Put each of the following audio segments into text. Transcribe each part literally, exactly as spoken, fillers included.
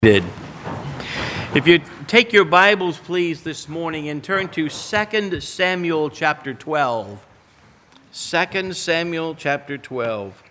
Did. If you take your Bibles, please, this morning and turn to Second Samuel chapter twelve. Second Samuel chapter twelve.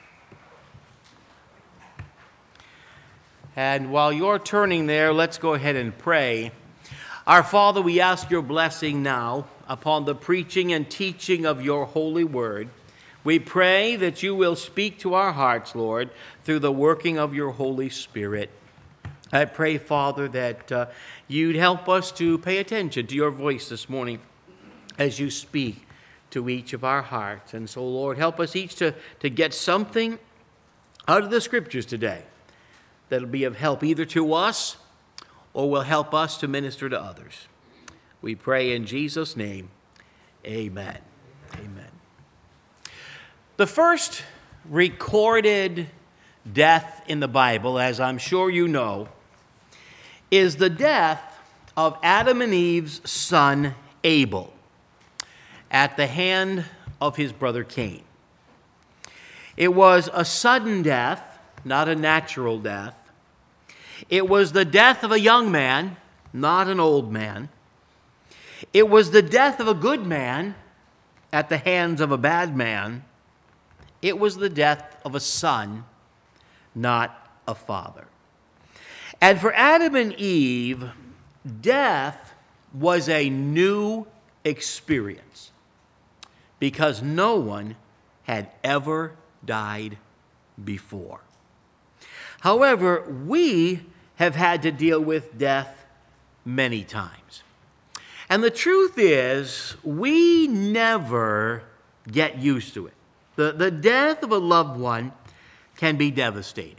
And while you're turning there, let's go ahead and pray. Our Father, we ask your blessing now upon the preaching and teaching of your holy word. We pray that you will speak to our hearts, Lord, through the working of your Holy Spirit. I pray, Father, that uh, you'd help us to pay attention to your voice this morning as you speak to each of our hearts. And so, Lord, help us each to, to get something out of the Scriptures today that'll be of help either to us or will help us to minister to others. We pray in Jesus' name, amen. Amen. The first recorded death in the Bible, as I'm sure you know, is the death of Adam and Eve's son Abel at the hand of his brother Cain. It was a sudden death, not a natural death. It was the death of a young man, not an old man. It was the death of a good man at the hands of a bad man. It was the death of a son, not a father. And for Adam and Eve, death was a new experience because no one had ever died before. However, we have had to deal with death many times. And the truth is, we never get used to it. The, the death of a loved one can be devastating.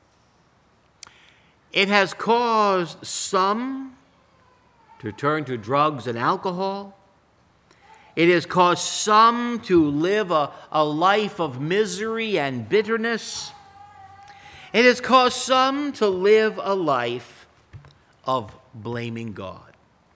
It has caused some to turn to drugs and alcohol. It has caused some to live a, a life of misery and bitterness. It has caused some to live a life of blaming God.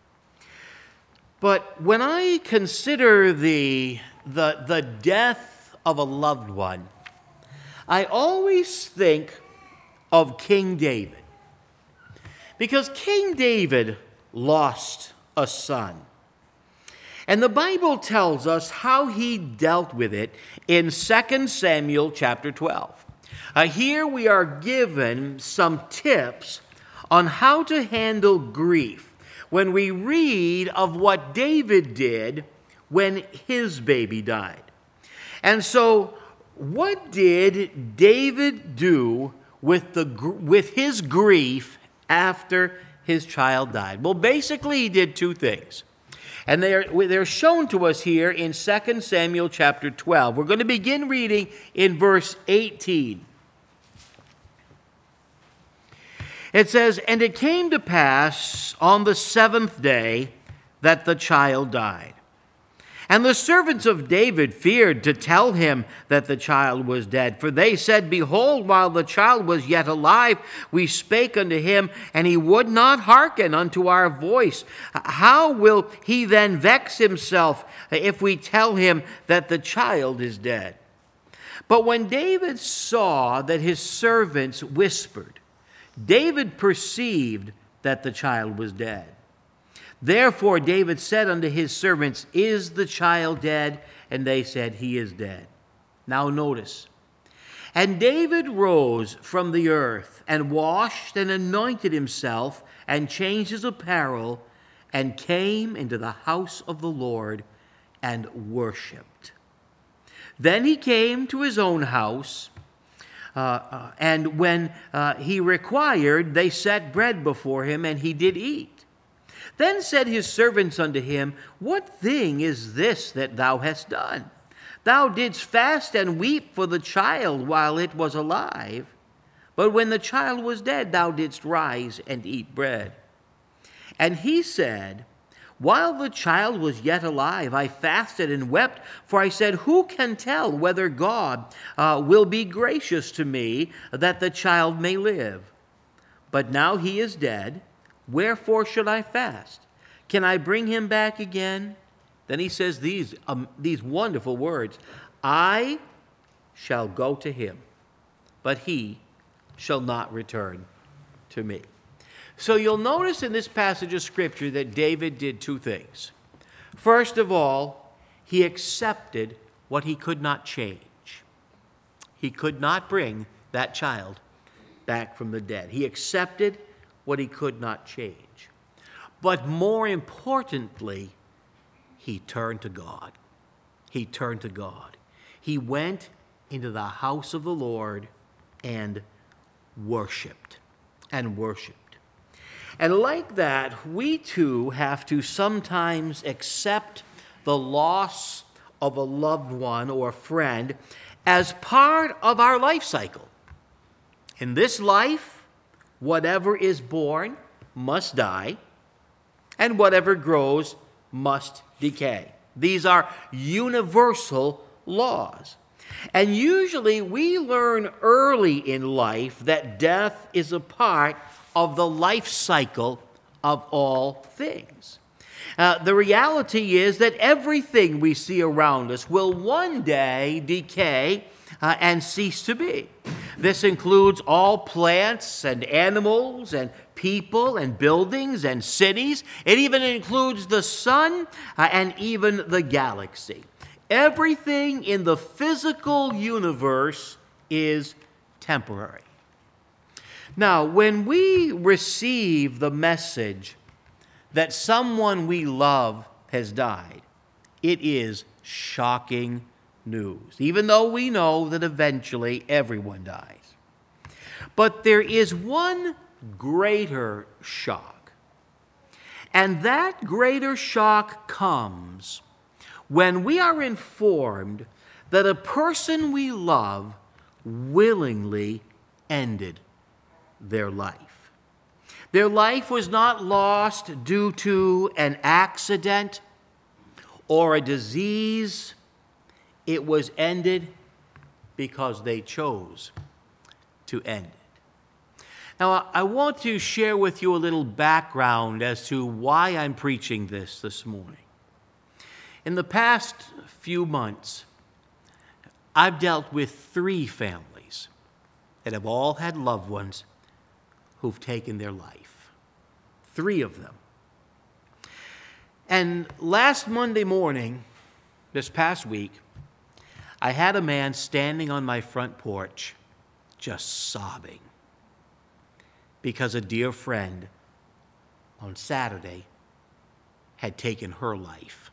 But when I consider the, the, the death of a loved one, I always think of King David. Because King David lost a son. And the Bible tells us how he dealt with it in Second Samuel chapter twelve. Uh, here we are given some tips on how to handle grief when we read of what David did when his baby died. And so, what did David do with the with his grief after his child died? Well, basically, he did two things. And they're, they're shown to us here in Second Samuel chapter twelve. We're going to begin reading in verse eighteen. It says, "And it came to pass on the seventh day that the child died. And the servants of David feared to tell him that the child was dead. For they said, Behold, while the child was yet alive, we spake unto him, and he would not hearken unto our voice. How will he then vex himself if we tell him that the child is dead? But when David saw that his servants whispered, David perceived that the child was dead. Therefore David said unto his servants, Is the child dead? And they said, He is dead. Now notice. And David rose from the earth, and washed and anointed himself, and changed his apparel, and came into the house of the Lord, and worshipped. Then he came to his own house, uh, uh, and when uh, he required, they set bread before him, and he did eat. Then said his servants unto him, What thing is this that thou hast done? Thou didst fast and weep for the child while it was alive. But when the child was dead, thou didst rise and eat bread. And he said, While the child was yet alive, I fasted and wept, for I said, Who can tell whether God uh, will be gracious to me that the child may live? But now he is dead. Wherefore should I fast? Can I bring him back again? Then he says these, um, these wonderful words, I shall go to him, but he shall not return to me. So you'll notice in this passage of Scripture that David did two things. First of all, he accepted what he could not change. He could not bring that child back from the dead. He accepted what he could not change. But more importantly, he turned to God. He turned to God. He went into the house of the Lord and worshiped and worshiped. And like that, we too have to sometimes accept the loss of a loved one or friend as part of our life cycle. In this life, whatever is born must die, and whatever grows must decay. These are universal laws. And usually we learn early in life that death is a part of the life cycle of all things. Uh, the reality is that everything we see around us will one day decay uh, and cease to be. This includes all plants and animals and people and buildings and cities. It even includes the sun uh, and even the galaxy. Everything in the physical universe is temporary. Now, when we receive the message that someone we love has died, it is shocking news, even though we know that eventually everyone dies. But there is one greater shock, and that greater shock comes when we are informed that a person we love willingly ended their life. Their life was not lost due to an accident or a disease. It was ended because they chose to end it. Now, I want to share with you a little background as to why I'm preaching this this morning. In the past few months, I've dealt with three families that have all had loved ones who've taken their life. Three of them. And last Monday morning, this past week, I had a man standing on my front porch just sobbing because a dear friend on Saturday had taken her life.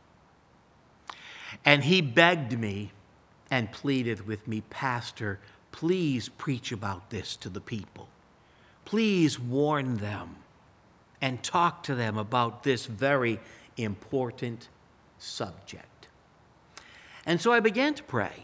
And he begged me and pleaded with me, "Pastor, please preach about this to the people. Please warn them and talk to them about this very important subject." And so I began to pray.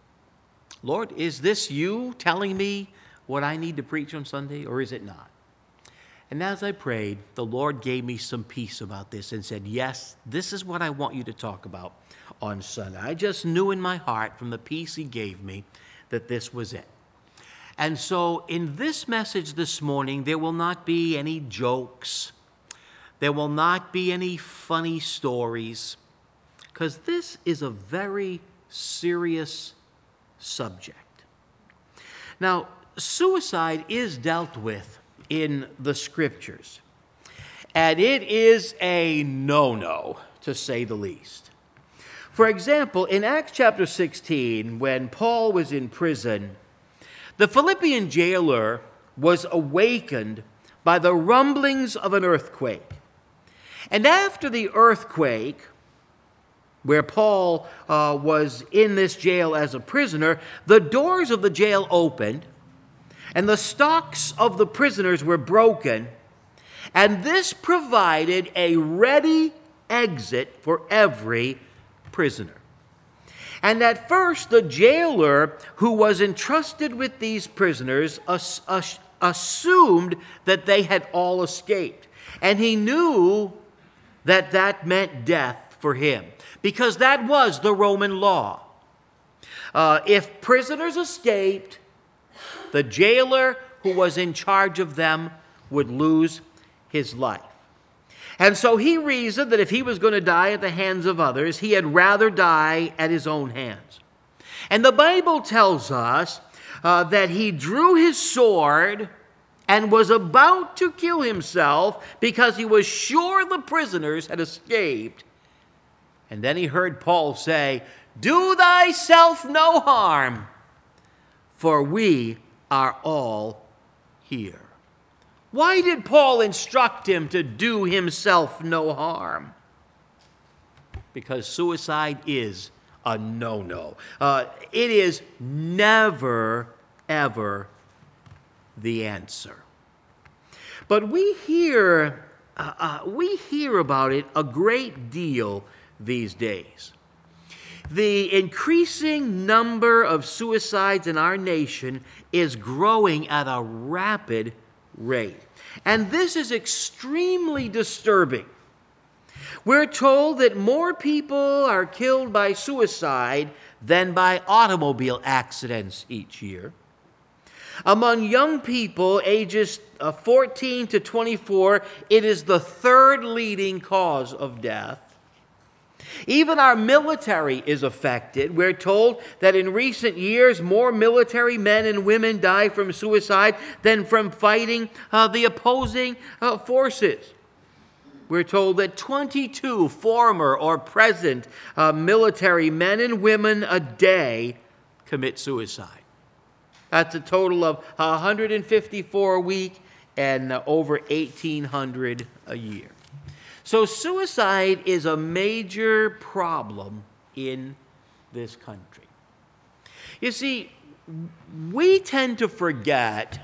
Lord, is this you telling me what I need to preach on Sunday, or is it not? And as I prayed, the Lord gave me some peace about this and said, yes, this is what I want you to talk about on Sunday. I just knew in my heart from the peace he gave me that this was it. And so in this message this morning, there will not be any jokes. There will not be any funny stories, because this is a very serious subject. Now, suicide is dealt with in the Scriptures, and it is a no-no, to say the least. For example, in Acts chapter sixteen, when Paul was in prison, the Philippian jailer was awakened by the rumblings of an earthquake. And after the earthquake, where Paul uh, was in this jail as a prisoner, the doors of the jail opened, and the stocks of the prisoners were broken, and this provided a ready exit for every prisoner. And at first, the jailer who was entrusted with these prisoners as- as- assumed that they had all escaped. And he knew that that meant death for him, because that was the Roman law. Uh, if prisoners escaped, the jailer who was in charge of them would lose his life. And so he reasoned that if he was going to die at the hands of others, he had rather die at his own hands. And the Bible tells us uh, that he drew his sword and was about to kill himself because he was sure the prisoners had escaped. And then he heard Paul say, "Do thyself no harm, for we are all here." Why did Paul instruct him to do himself no harm? Because suicide is a no-no. Uh, it is never, ever the answer. But we hear, uh, uh, we hear about it a great deal these days. The increasing number of suicides in our nation is growing at a rapid rate. And this is extremely disturbing. We're told that more people are killed by suicide than by automobile accidents each year. Among young people ages fourteen to twenty-four, it is the third leading cause of death. Even our military is affected. We're told that in recent years, more military men and women die from suicide than from fighting uh, the opposing uh, forces. We're told that twenty-two former or present uh, military men and women a day commit suicide. That's a total of one hundred fifty-four a week and uh, over eighteen hundred a year. So suicide is a major problem in this country. You see, we tend to forget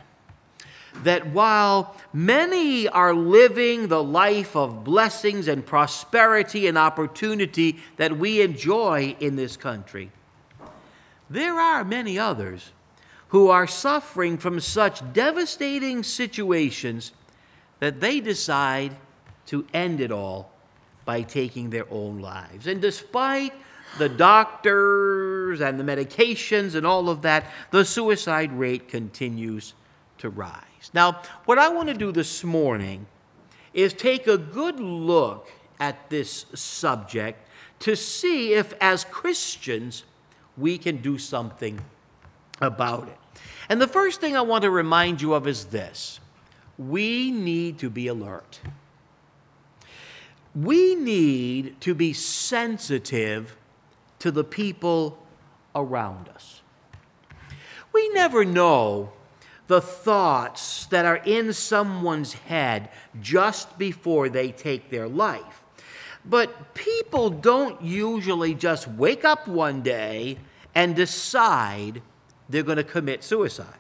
that while many are living the life of blessings and prosperity and opportunity that we enjoy in this country, there are many others who are suffering from such devastating situations that they decide to end it all by taking their own lives. And despite the doctors and the medications and all of that, the suicide rate continues to rise. Now, what I want to do this morning is take a good look at this subject to see if, as Christians, we can do something about it. And the first thing I want to remind you of is this: we need to be alert. We need to be sensitive to the people around us. We never know the thoughts that are in someone's head just before they take their life. But people don't usually just wake up one day and decide they're going to commit suicide.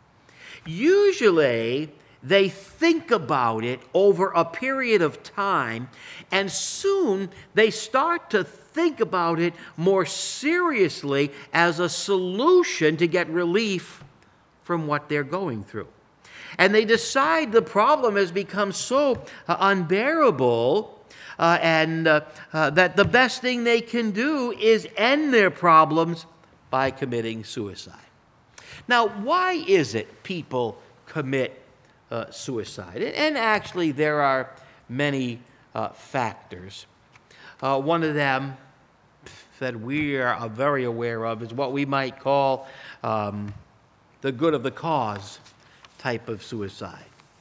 Usually, they think about it over a period of time, and soon they start to think about it more seriously as a solution to get relief from what they're going through. And they decide the problem has become so uh, unbearable uh, and uh, uh, that the best thing they can do is end their problems by committing suicide. Now, why is it people commit uh, suicide? And actually, there are many uh, factors. Uh, one of them that we are very aware of is what we might call um, the good of the cause type of suicide.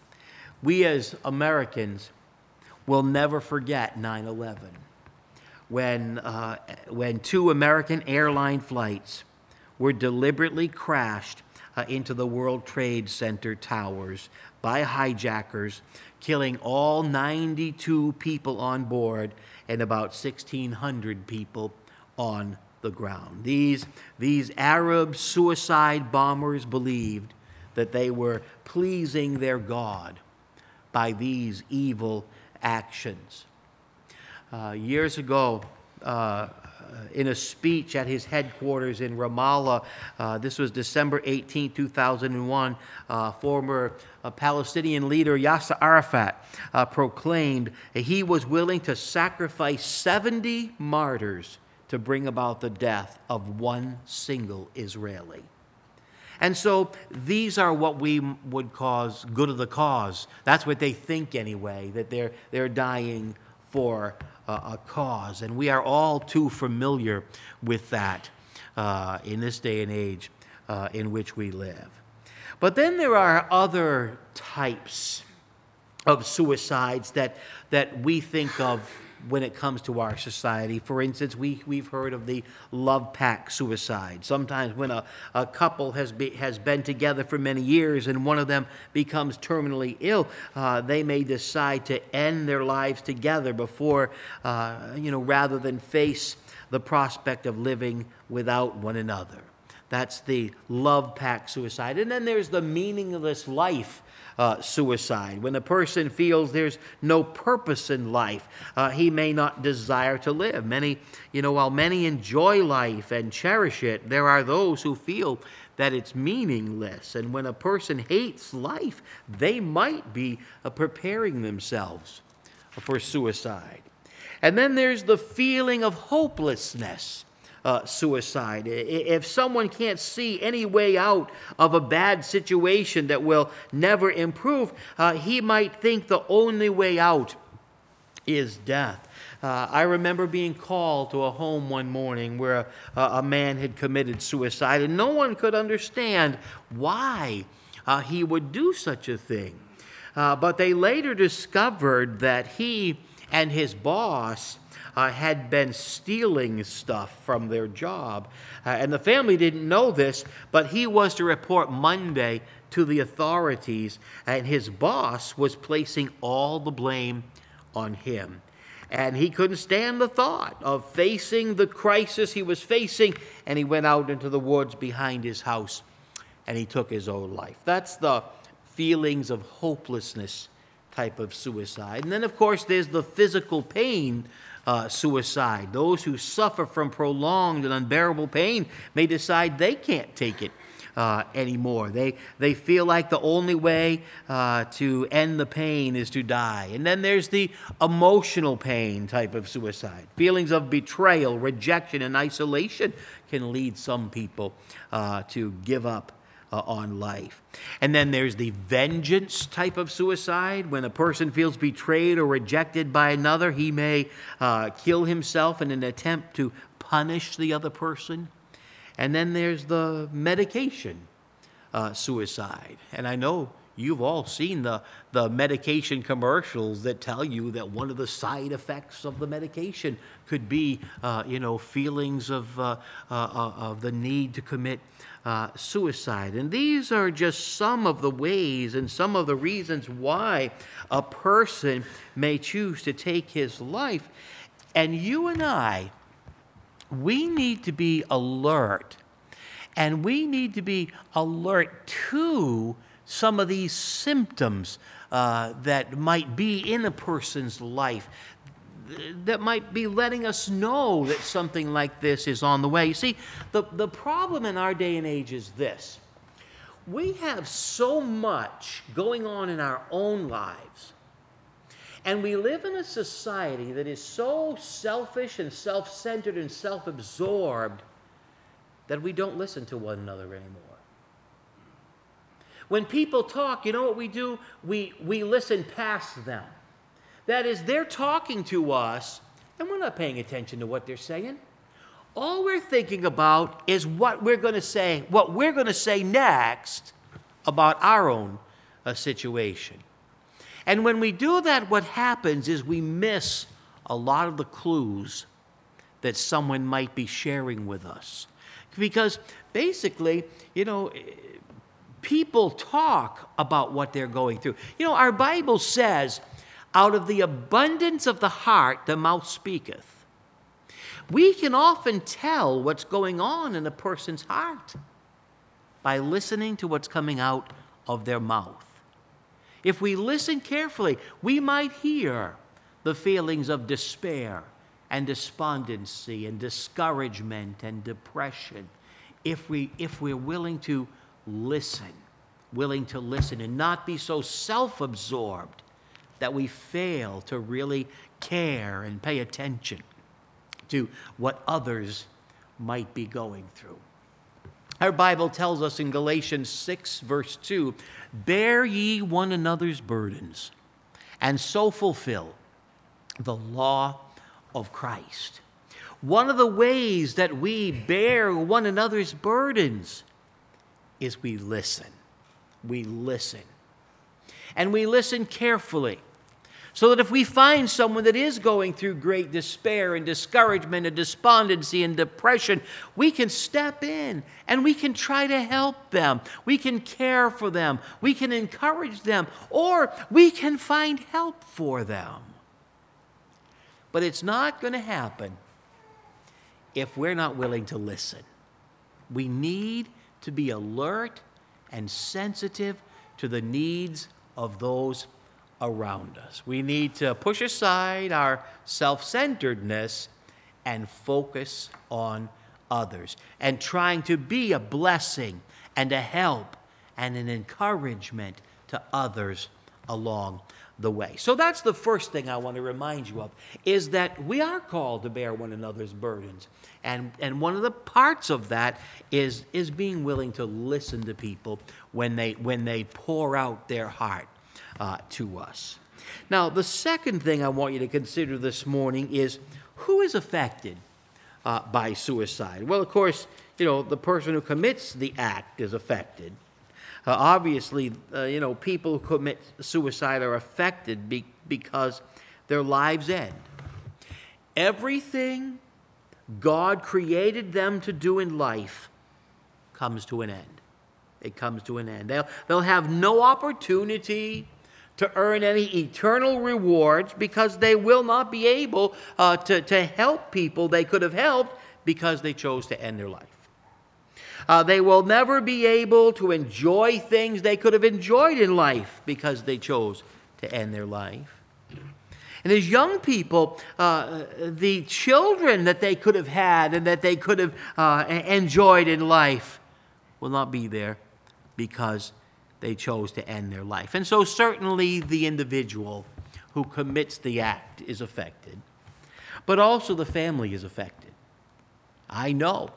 We as Americans will never forget nine eleven, when, uh, when two American airline flights were deliberately crashed uh, into the World Trade Center towers by hijackers, killing all ninety-two people on board and about sixteen hundred people on the ground. These, these Arab suicide bombers believed that they were pleasing their God by these evil actions. Uh, years ago, uh, in a speech at his headquarters in Ramallah, uh, this was December eighteenth, two thousand one, uh, former uh, Palestinian leader Yasser Arafat uh, proclaimed he was willing to sacrifice seventy martyrs to bring about the death of one single Israeli. And so these are what we would call good of the cause. That's what they think anyway, that they're, they're dying for uh, a cause. And we are all too familiar with that uh, in this day and age uh, in which we live. But then there are other types of suicides that, that we think of when it comes to our society. For instance, we, we've heard of the love pact suicide. Sometimes when a, a couple has, be, has been together for many years and one of them becomes terminally ill, uh, they may decide to end their lives together before, uh, you know, rather than face the prospect of living without one another. That's the love pact suicide. And then there's the meaningless life Uh, suicide. When a person feels there's no purpose in life, uh, he may not desire to live. Many, you know, while many enjoy life and cherish it, there are those who feel that it's meaningless. And when a person hates life, they might be uh, preparing themselves for suicide. And then there's the feeling of hopelessness. Uh, suicide. If someone can't see any way out of a bad situation that will never improve, uh, he might think the only way out is death. Uh, I remember being called to a home one morning where a, a man had committed suicide, and no one could understand why uh, he would do such a thing. Uh, but they later discovered that he and his boss Uh, had been stealing stuff from their job. Uh, and the family didn't know this, but he was to report Monday to the authorities, and his boss was placing all the blame on him. And he couldn't stand the thought of facing the crisis he was facing, and he went out into the woods behind his house, and he took his own life. That's the feelings of hopelessness type of suicide. And then, of course, there's the physical pain Uh, suicide. Those who suffer from prolonged and unbearable pain may decide they can't take it uh, anymore. They they feel like the only way uh, to end the pain is to die. And then there's the emotional pain type of suicide. Feelings of betrayal, rejection, and isolation can lead some people uh, to give up Uh, on life. And then there's the vengeance type of suicide. When a person feels betrayed or rejected by another, he may uh, kill himself in an attempt to punish the other person. And then there's the medication uh, suicide. And I know you've all seen the, the medication commercials that tell you that one of the side effects of the medication could be, uh, you know, feelings of, uh, uh, of the need to commit uh, suicide. And these are just some of the ways and some of the reasons why a person may choose to take his life. And you and I, we need to be alert. And we need to be alert to some of these symptoms uh, that might be in a person's life, that might be letting us know that something like this is on the way. You see, the, the problem in our day and age is this. We have so much going on in our own lives, and we live in a society that is so selfish and self-centered and self-absorbed that we don't listen to one another anymore. When people talk, you know what we do? We, we listen past them. That is, they're talking to us, and we're not paying attention to what they're saying. All we're thinking about is what we're going to say, what we're going to say next about our own uh, situation. And when we do that, what happens is we miss a lot of the clues that someone might be sharing with us. Because basically, you know, people talk about what they're going through. You know, our Bible says, out of the abundance of the heart, the mouth speaketh. We can often tell what's going on in a person's heart by listening to what's coming out of their mouth. If we listen carefully, we might hear the feelings of despair and despondency and discouragement and depression if we if we're willing to listen, willing to listen and not be so self-absorbed that we fail to really care and pay attention to what others might be going through. Our Bible tells us in Galatians six, verse two, bear ye one another's burdens, and so fulfill the law of Christ. One of the ways that we bear one another's burdens is we listen. we listen. And we listen carefully, so that if we find someone that is going through great despair and discouragement and despondency and depression, we can step in and we can try to help them. We can care for them. We can encourage them, or we can find help for them. But it's not going to happen if we're not willing to listen. We need to be alert and sensitive to the needs of those around us. We need to push aside our self-centeredness and focus on others, and trying to be a blessing and a help and an encouragement to others along the way. So that's the first thing I want to remind you of, is that we are called to bear one another's burdens. And, and one of the parts of that is, is being willing to listen to people when they, when they pour out their heart uh, to us. Now, the second thing I want you to consider this morning is, who is affected uh, by suicide? Well, of course, you know, the person who commits the act is affected. Uh, obviously, uh, you know, people who commit suicide are affected be- because their lives end. Everything God created them to do in life comes to an end. It comes to an end. They'll, they'll have no opportunity to earn any eternal rewards, because they will not be able uh, to, to help people they could have helped because they chose to end their life. Uh, they will never be able to enjoy things they could have enjoyed in life because they chose to end their life. And as young people, uh, the children that they could have had and that they could have uh, enjoyed in life will not be there because they chose to end their life. And so certainly the individual who commits the act is affected, but also the family is affected. I know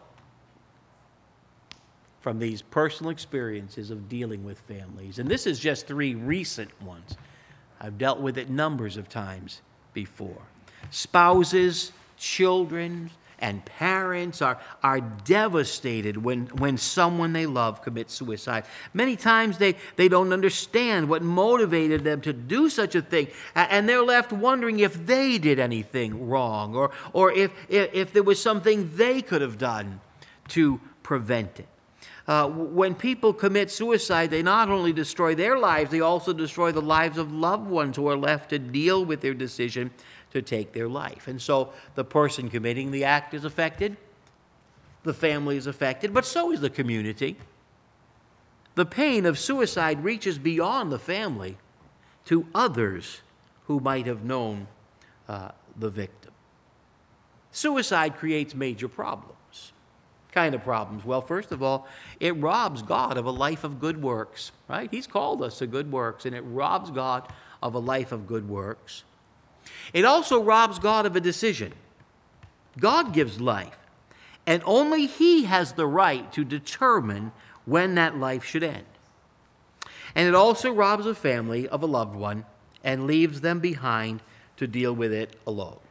from these personal experiences of dealing with families, and this is just three recent ones. I've dealt with it numbers of times before. Spouses, children, and parents are, are devastated when, when someone they love commits suicide. Many times they, they don't understand what motivated them to do such a thing, and they're left wondering if they did anything wrong, or, or if, if, if there was something they could have done to prevent it. Uh, when people commit suicide, they not only destroy their lives, they also destroy the lives of loved ones who are left to deal with their decision to take their life. And so the person committing the act is affected, the family is affected, but so is the community. The pain of suicide reaches beyond the family to others who might have known uh, the victim. Suicide creates major problems. Kind of problems? Well, first of all, it robs God of a life of good works, right? He's called us to good works, and it robs God of a life of good works. It also robs God of a decision. God gives life, and only He has the right to determine when that life should end. And it also robs a family of a loved one and leaves them behind to deal with it alone.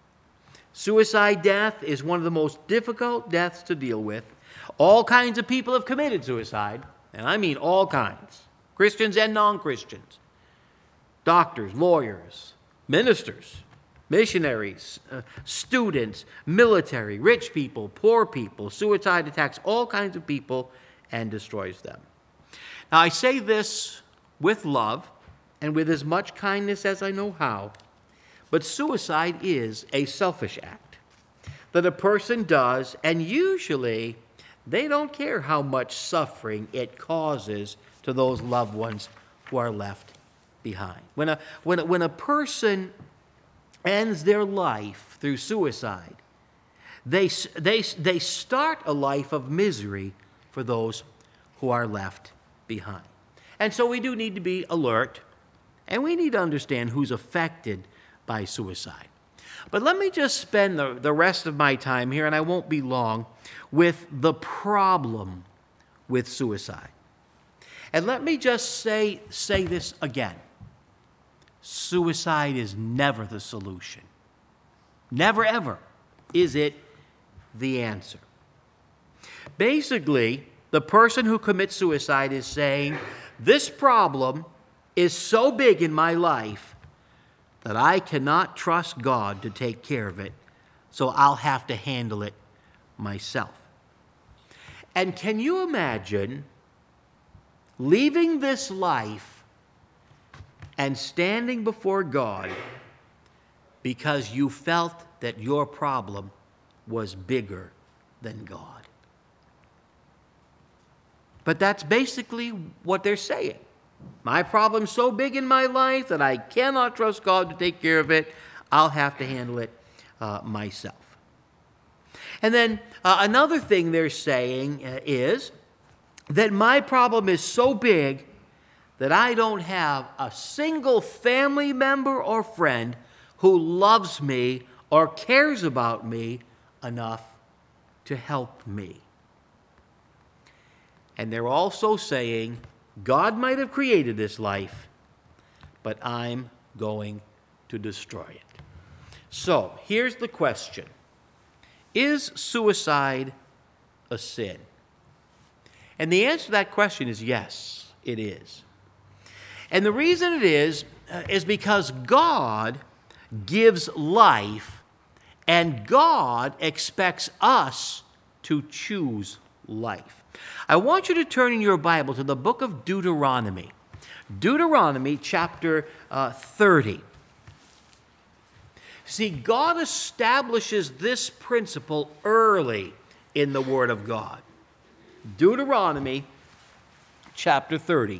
Suicide death is one of the most difficult deaths to deal with. All kinds of people have committed suicide, and I mean all kinds, Christians and non-Christians, doctors, lawyers, ministers, missionaries, uh, students, military, rich people, poor people. Suicide attacks all kinds of people and destroys them. Now, I say this with love and with as much kindness as I know how. But suicide is a selfish act that a person does, and usually they don't care how much suffering it causes to those loved ones who are left behind. When a, when a, when a person ends their life through suicide, they, they, they start a life of misery for those who are left behind. And so we do need to be alert, and we need to understand who's affected by suicide. But let me just spend the, the rest of my time here, and I won't be long, with the problem with suicide. And let me just say, say this again. Suicide is never the solution. Never, ever is it the answer. Basically, the person who commits suicide is saying, this problem is so big in my life that I cannot trust God to take care of it, so I'll have to handle it myself. And can you imagine leaving this life and standing before God because you felt that your problem was bigger than God? But that's basically what they're saying. My problem's so big in my life that I cannot trust God to take care of it. I'll have to handle it uh, myself. And then uh, another thing they're saying uh, is that my problem is so big that I don't have a single family member or friend who loves me or cares about me enough to help me. And they're also saying, God might have created this life, but I'm going to destroy it. So, here's the question. Is suicide a sin? And the answer to that question is yes, it is. And the reason it is, uh, is because God gives life, and God expects us to choose life. I want you to turn in your Bible to the book of Deuteronomy. Deuteronomy chapter uh, thirty. See, God establishes this principle early in the Word of God. Deuteronomy chapter thirty.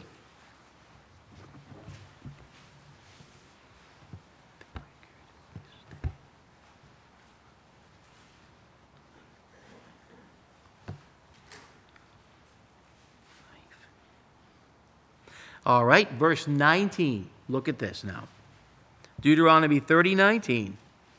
All right, verse nineteen. Look at this now. Deuteronomy thirty, nineteen.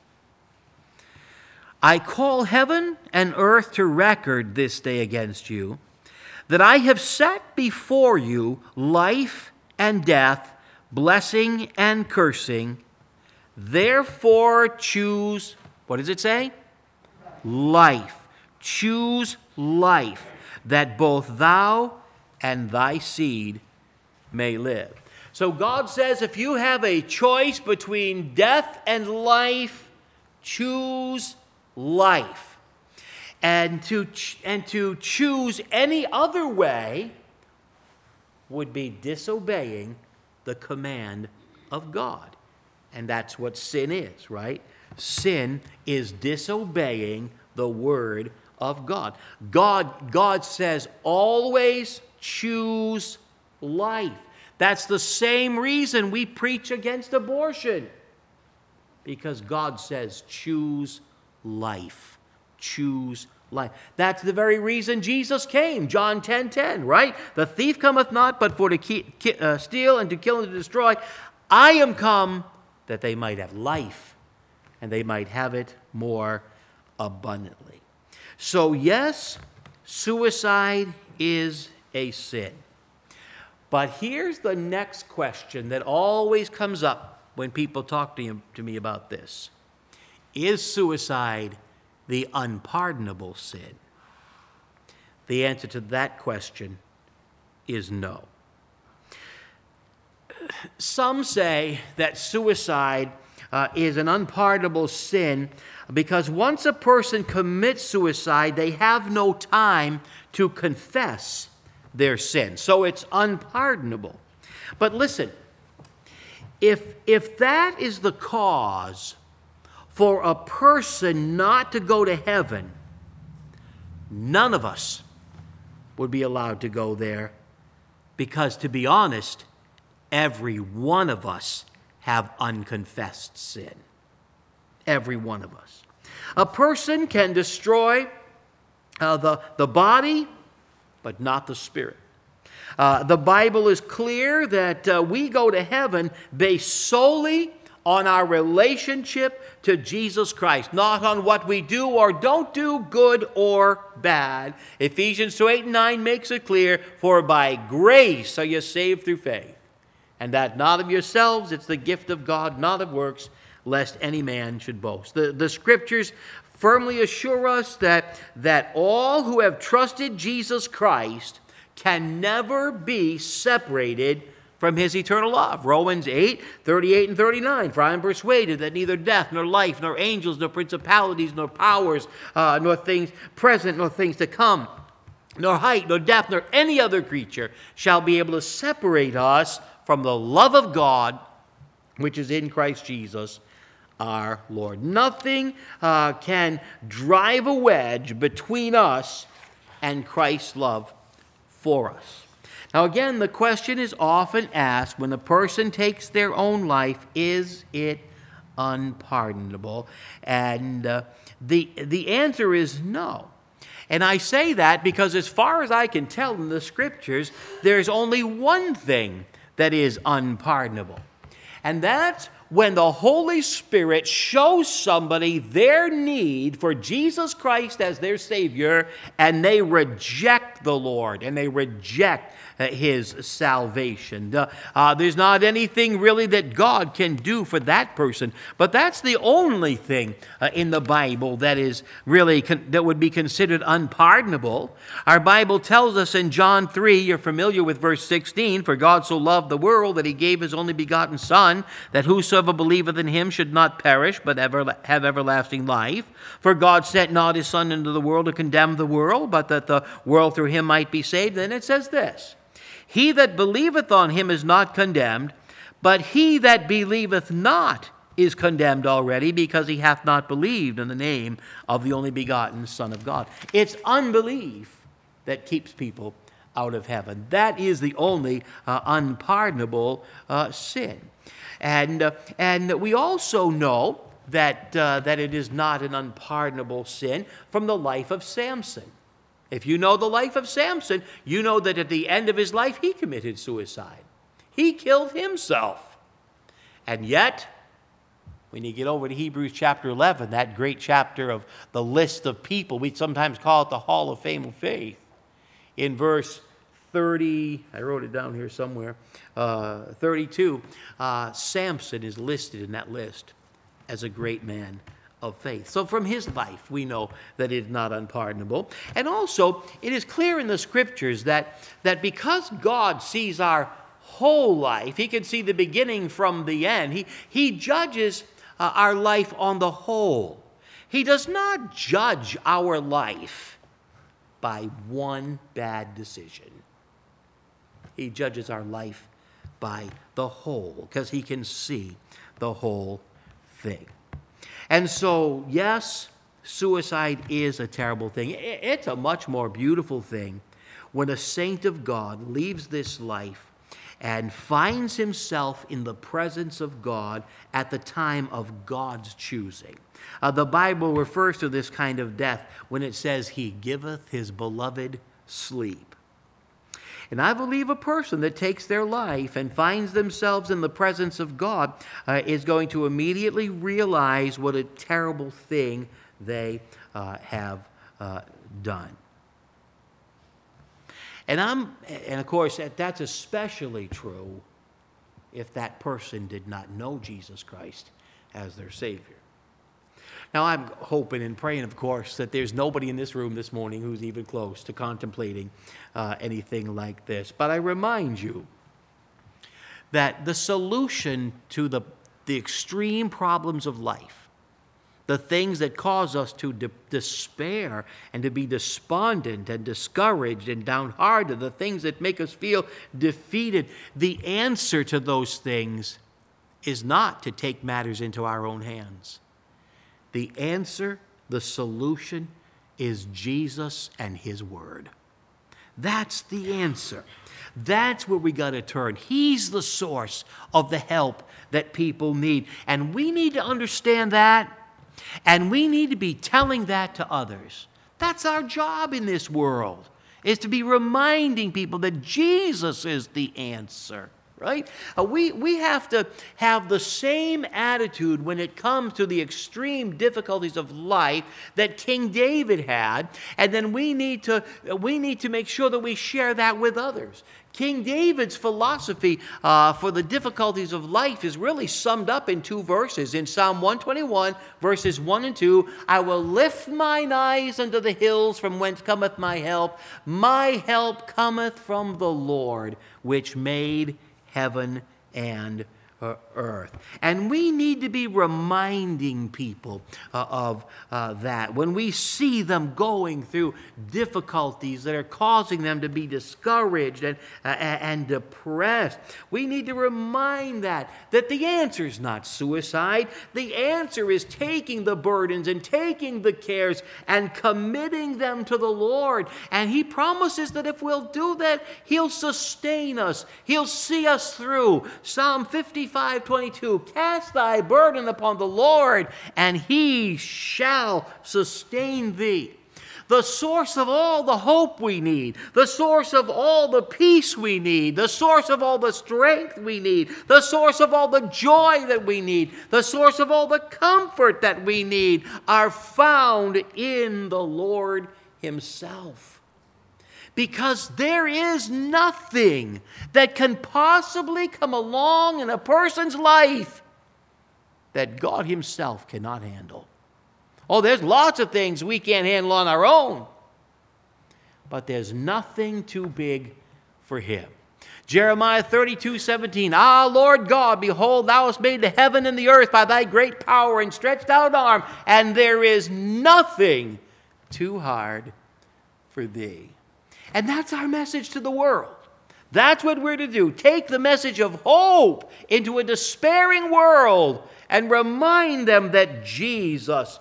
I call heaven and earth to record this day against you, that I have set before you life and death, blessing and cursing. Therefore choose, what does it say? Life. Choose life, that both thou and thy seed may live. So God says, if you have a choice between death and life, choose life. And to ch- and to choose any other way would be disobeying the command of God. And that's what sin is, right? Sin is disobeying the word of God. God, God says, always choose life. That's the same reason we preach against abortion. Because God says, choose life. Choose life. That's the very reason Jesus came. John ten ten, right? The thief cometh not but for to keep, uh, steal and to kill and to destroy. I am come that they might have life, and they might have it more abundantly. So yes, suicide is a sin. But here's the next question that always comes up when people talk to, you, to me about this. Is suicide the unpardonable sin? The answer to that question is no. Some say that suicide uh, is an unpardonable sin because once a person commits suicide, they have no time to confess their sin. So it's unpardonable. But listen, if, if that is the cause for a person not to go to heaven, none of us would be allowed to go there because, to be honest, every one of us have unconfessed sin. Every one of us. A person can destroy uh, the, the body, but not the spirit. Uh, the Bible is clear that uh, we go to heaven based solely on our relationship to Jesus Christ, not on what we do or don't do, good or bad. Ephesians two, eight, and nine makes it clear, for by grace are you saved through faith, and that not of yourselves, it's the gift of God, not of works, lest any man should boast. The, the Scriptures firmly assure us that, that all who have trusted Jesus Christ can never be separated from his eternal love. Romans eight, thirty-eight and thirty-nine. For I am persuaded that neither death, nor life, nor angels, nor principalities, nor powers, uh, nor things present, nor things to come, nor height, nor depth, nor any other creature shall be able to separate us from the love of God, which is in Christ Jesus our Lord. Nothing uh, can drive a wedge between us and Christ's love for us. Now again, the question is often asked when a person takes their own life, is it unpardonable? And uh, the, the answer is no. And I say that because as far as I can tell in the Scriptures, there's only one thing that is unpardonable. And that's when the Holy Spirit shows somebody their need for Jesus Christ as their Savior, and they reject the Lord, and they reject uh, His salvation. Uh, uh, there's not anything really that God can do for that person, but that's the only thing uh, in the Bible that is really con- that would be considered unpardonable. Our Bible tells us in John three, you're familiar with verse sixteen, for God so loved the world that He gave His only begotten Son, that whosoever believeth in Him should not perish, but ever have everlasting life. For God sent not His Son into the world to condemn the world, but that the world through Him might be saved. Then it says this, he that believeth on Him is not condemned, but he that believeth not is condemned already, because he hath not believed in the name of the only begotten Son of God. It's unbelief that keeps people out of heaven. That is the only uh, unpardonable uh, sin. And, uh, and we also know that, uh, that it is not an unpardonable sin from the life of Samson. If you know the life of Samson, you know that at the end of his life, he committed suicide. He killed himself. And yet, when you get over to Hebrews chapter eleven, that great chapter of the list of people, we sometimes call it the Hall of Fame of Faith, in verse thirty, I wrote it down here somewhere, uh, thirty-two, uh, Samson is listed in that list as a great man of faith. So from his life, we know that it is not unpardonable. And also, it is clear in the Scriptures that, that because God sees our whole life, He can see the beginning from the end. He, he judges uh, our life on the whole. He does not judge our life by one bad decision. He judges our life by the whole, because He can see the whole thing. And so, yes, suicide is a terrible thing. It's a much more beautiful thing when a saint of God leaves this life and finds himself in the presence of God at the time of God's choosing. Uh, the Bible refers to this kind of death when it says, He giveth His beloved sleep. And I believe a person that takes their life and finds themselves in the presence of God uh, is going to immediately realize what a terrible thing they uh, have uh, done. And I'm, and of course, that's especially true if that person did not know Jesus Christ as their Savior. Now, I'm hoping and praying, of course, that there's nobody in this room this morning who's even close to contemplating uh, anything like this. But I remind you that the solution to the, the extreme problems of life, the things that cause us to de- despair and to be despondent and discouraged and downhearted, the things that make us feel defeated, the answer to those things is not to take matters into our own hands. The answer, the solution, is Jesus and His Word. That's the answer. That's where we got to turn. He's the source of the help that people need. And we need to understand that, and we need to be telling that to others. That's our job in this world, is to be reminding people that Jesus is the answer, right? Uh, we, we have to have the same attitude when it comes to the extreme difficulties of life that King David had, and then we need to, we need to make sure that we share that with others. King David's philosophy uh, for the difficulties of life is really summed up in two verses. In Psalm one twenty-one, verses one and two, I will lift mine eyes unto the hills from whence cometh my help. My help cometh from the Lord, which made heaven and earth. And we need to be reminding people uh, of uh, that. When we see them going through difficulties that are causing them to be discouraged and, uh, and depressed, we need to remind that, that the answer is not suicide. The answer is taking the burdens and taking the cares and committing them to the Lord. And He promises that if we'll do that, He'll sustain us. He'll see us through. Psalm fifty-five twenty-two, cast thy burden upon the Lord, and He shall sustain thee. The source of all the hope we need, the source of all the peace we need, the source of all the strength we need, the source of all the joy that we need, the source of all the comfort that we need are found in the Lord Himself. Because there is nothing that can possibly come along in a person's life that God Himself cannot handle. Oh, there's lots of things we can't handle on our own, but there's nothing too big for Him. Jeremiah thirty-two seventeen, Ah, Lord God, behold, Thou hast made the heaven and the earth by Thy great power and stretched out arm, and there is nothing too hard for Thee. And that's our message to the world. That's what we're to do. Take the message of hope into a despairing world and remind them that Jesus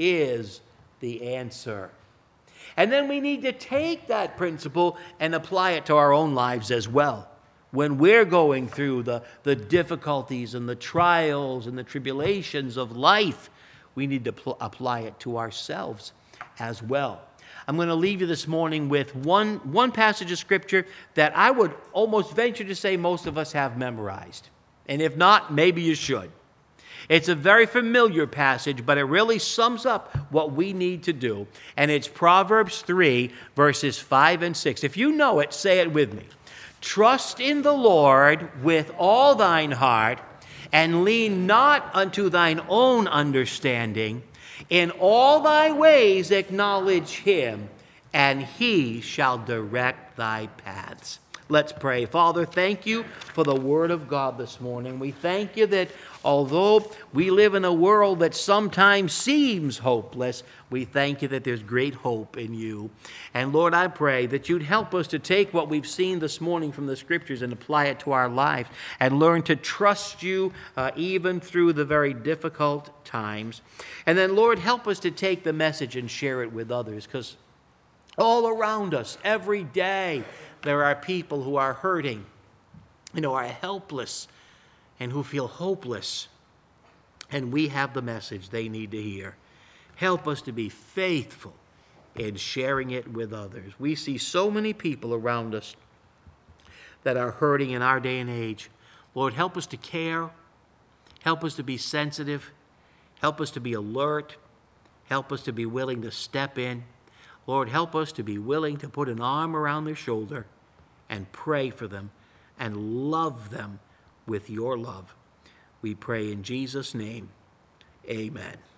is the answer. And then we need to take that principle and apply it to our own lives as well. When we're going through the, the difficulties and the trials and the tribulations of life, we need to pl- apply it to ourselves as well. I'm going to leave you this morning with one, one passage of Scripture that I would almost venture to say most of us have memorized. And if not, maybe you should. It's a very familiar passage, but it really sums up what we need to do. And it's Proverbs three, verses five and six. If you know it, say it with me. Trust in the Lord with all thine heart, and lean not unto thine own understanding. In all thy ways acknowledge Him, and He shall direct thy paths. Let's pray. Father, thank You for the Word of God this morning. We thank You that although we live in a world that sometimes seems hopeless, we thank You that there's great hope in You. And Lord, I pray that You'd help us to take what we've seen this morning from the Scriptures and apply it to our lives and learn to trust You uh, even through the very difficult times. And then, Lord, help us to take the message and share it with others, because all around us, every day, there are people who are hurting, you know, are helpless, and who feel hopeless. And we have the message they need to hear. Help us to be faithful in sharing it with others. We see so many people around us that are hurting in our day and age. Lord, help us to care. Help us to be sensitive. Help us to be alert. Help us to be willing to step in. Lord, help us to be willing to put an arm around their shoulder and pray for them and love them with Your love. We pray in Jesus' name. Amen.